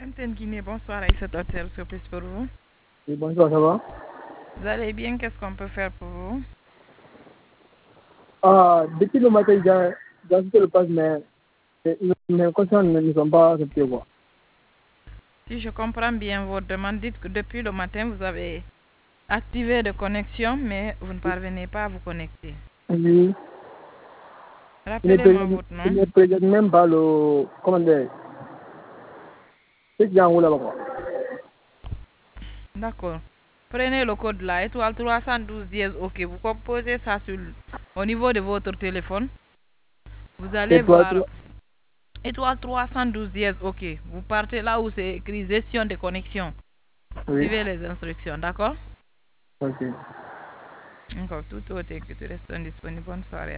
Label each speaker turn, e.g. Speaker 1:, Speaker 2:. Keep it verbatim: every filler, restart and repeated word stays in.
Speaker 1: M T N Guinée, bonsoir Aïssat Hôtel, que puis pour vous?
Speaker 2: Oui, bonjour, ça va?
Speaker 1: Vous allez bien? Qu'est-ce qu'on peut faire pour vous?
Speaker 2: Ah, depuis le matin, j'ai j'ai ajouté le pass, mais mais mes consciences ne ne sont pas acceptées, quoi.
Speaker 1: Si je comprends bien votre demande, dites que depuis le matin, vous avez activé de connexion, mais vous ne parvenez pas à vous connecter.
Speaker 2: Oui, il ne
Speaker 1: Rappelez-moi
Speaker 2: présente,
Speaker 1: votre
Speaker 2: il
Speaker 1: nom.
Speaker 2: ne présente même pas le, comment dire, ce qu'il y a en haut là-bas, quoi.
Speaker 1: D'accord. Prenez le code là, étoile trois cent douze dièse, ok. Vous composez ça sur, au niveau de votre téléphone. Vous allez
Speaker 2: Et toi,
Speaker 1: voir
Speaker 2: toi,
Speaker 1: étoile trois cent douze dièse, ok. Vous partez là où c'est écrit gestion de connexion.
Speaker 2: oui,
Speaker 1: Suivez les instructions, d'accord?
Speaker 2: ok.
Speaker 1: Encore tout autre que tu restes disponible. Bonne soirée.